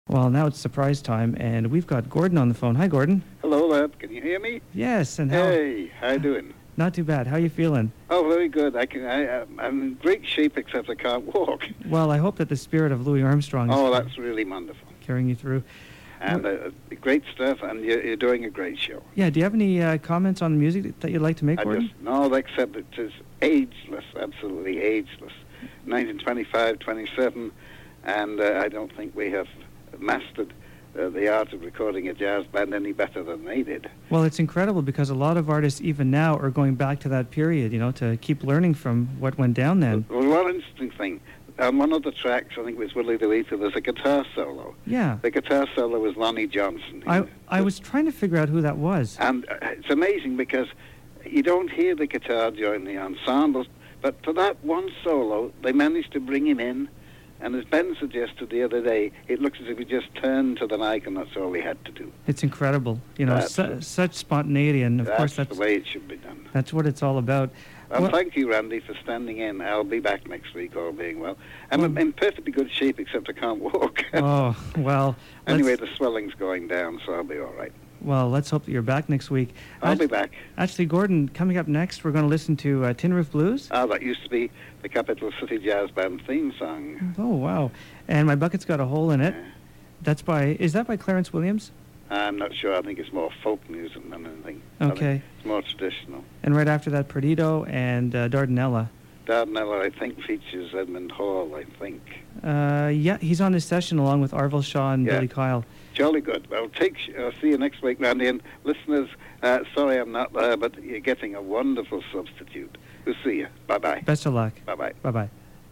Well, now it's surprise time, and we've got Gordon on the phone. Hi, Gordon. Hello, lad. Can you hear me? Yes, and how? Hey, how you doing? Not too bad. How you feeling? Oh, very good. I'm in great shape, except I can't walk. Well, I hope that the spirit of Louis Armstrong is That's really wonderful. carrying you through. And great stuff, and you're doing a great show. Yeah, do you have any comments on the music that you'd like to make, Gordon? No, except it is ageless, absolutely ageless. 1925, 27, and I don't think we have mastered the art of recording a jazz band any better than they did. Well, it's incredible because a lot of artists even now are going back to that period, to keep learning from what went down then. Well, one interesting thing, on one of the tracks, I think it was Willie DeLita, there's a guitar solo. Yeah. The guitar solo was Lonnie Johnson. I was trying to figure out who that was. And it's amazing because you don't hear the guitar during the ensembles, but for that one solo, they managed to bring him in. And as Ben suggested the other day, it looks as if he just turned to the mic and that's all he had to do. It's incredible. Such spontaneity, and of course that's the way it should be done. That's what it's all about. And thank you, Randy, for standing in. I'll be back next week, all being well. I'm in perfectly good shape, except I can't walk. Oh, well. Anyway, the swelling's going down, so I'll be all right. Well, let's hope that you're back next week. I'll be back. Actually, Gordon, coming up next, we're going to listen to Tin Roof Blues. That used to be the Capital City Jazz Band theme song. Oh, wow. And My Bucket's Got a Hole in It. Is that by Clarence Williams? I'm not sure. I think it's more folk music than anything. Okay. It's more traditional. And right after that, Perdido and Dardanella. Dardanella, I think, features Edmund Hall, I think. Yeah, he's on this session along with Arvil Shaw and Billy Kyle. Jolly good. I'll see you next week, Randy. And listeners, sorry I'm not there, but you're getting a wonderful substitute. We'll see you. Bye-bye. Best of luck. Bye-bye. Bye-bye.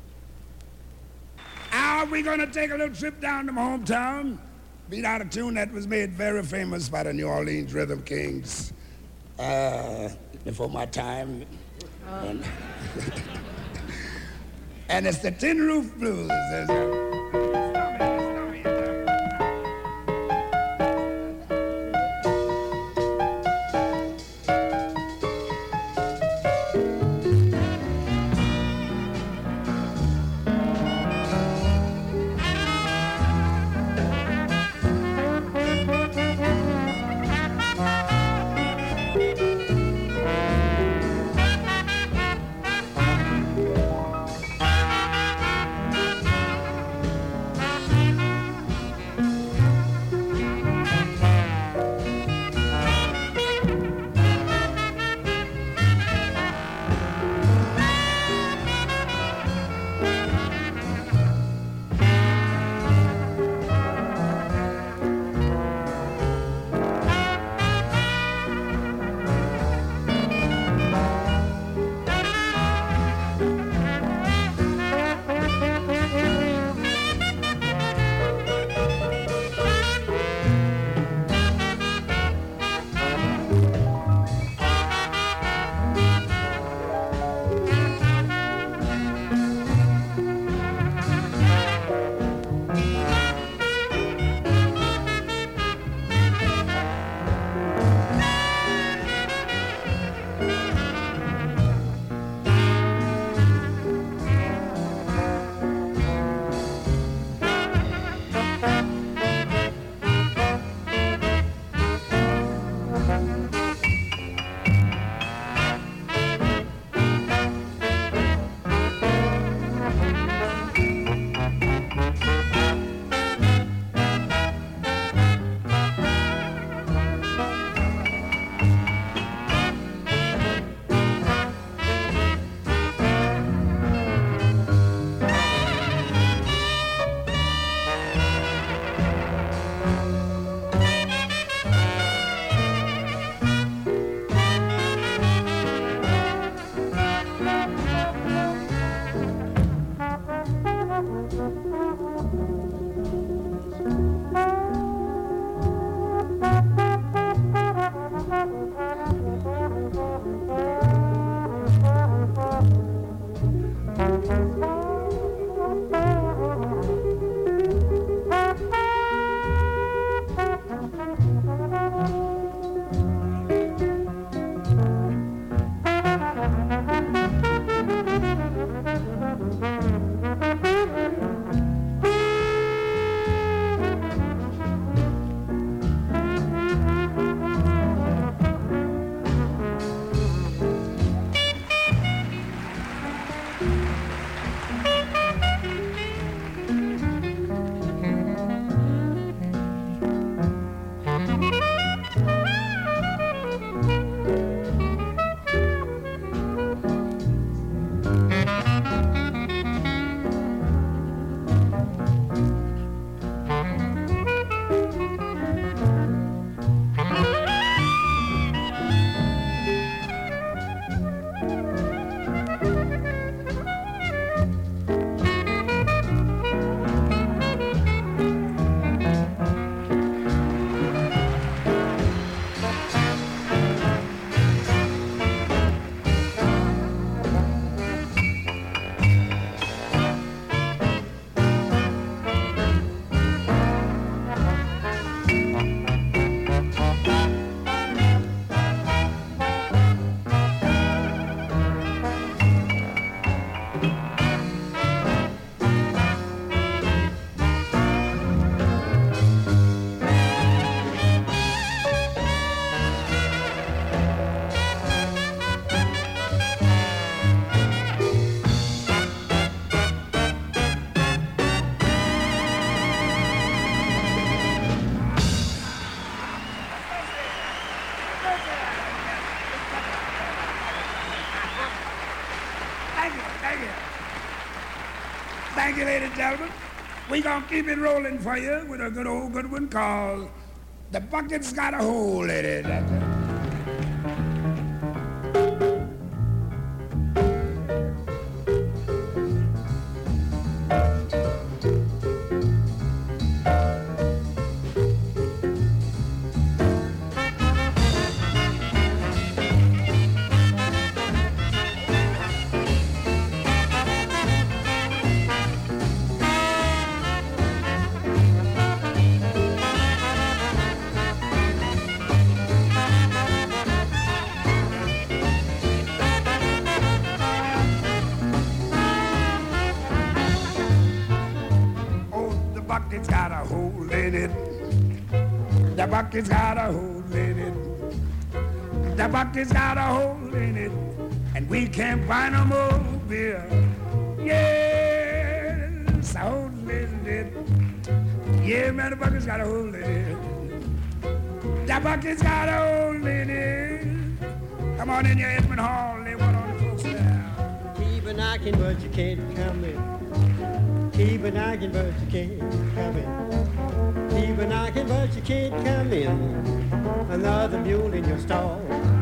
Now we're going to take a little trip down to my hometown. Beat out a tune that was made very famous by the New Orleans Rhythm Kings before my time. And it's the Tin Roof Blues. gentlemen, we gonna keep it rolling for you with a good one called "The Bucket's Got a Hole in It." That's it. Bucket's got a hole in it. The bucket's got a hole in it. The bucket's got a hole in it, and we can't buy no more beer. Yes, a hole in it. Yeah, man, the bucket's got a hole in it. The bucket's got a hole in it. Come on in your Edmund Hall, they want on the folks now. Keep a knocking, but you can't come in. Keep a knocking, but you can't come in. Keep a knocking, but you can't come in. Another mule in your stall.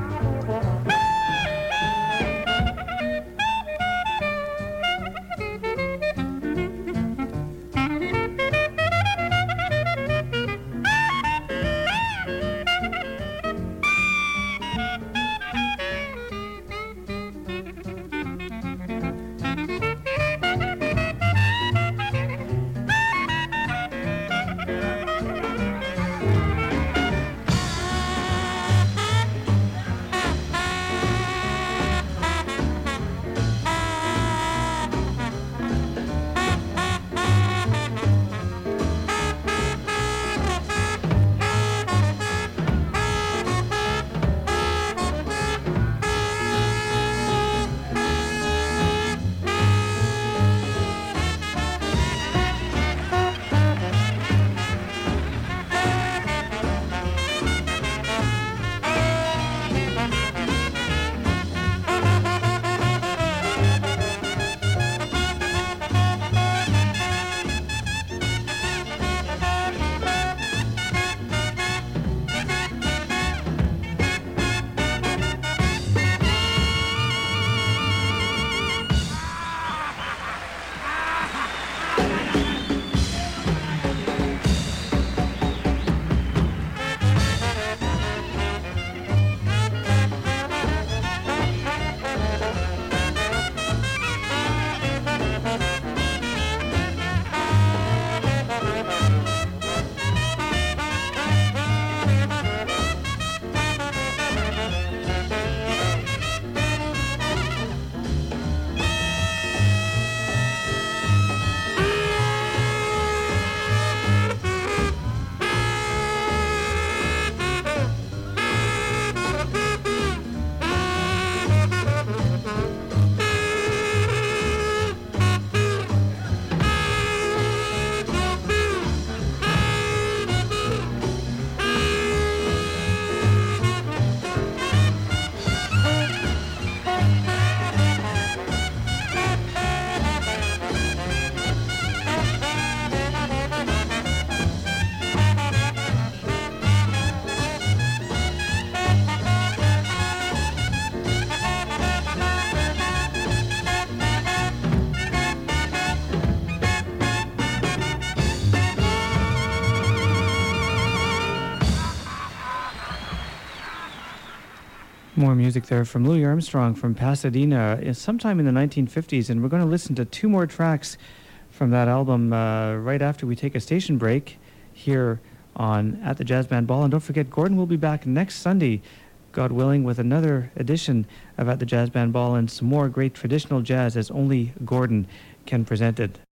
More music there from Louis Armstrong from Pasadena sometime in the 1950s, and we're going to listen to two more tracks from that album right after we take a station break here on At the Jazz Band Ball. And don't forget, Gordon will be back next Sunday, God willing, with another edition of At the Jazz Band Ball and some more great traditional jazz as only Gordon can present it.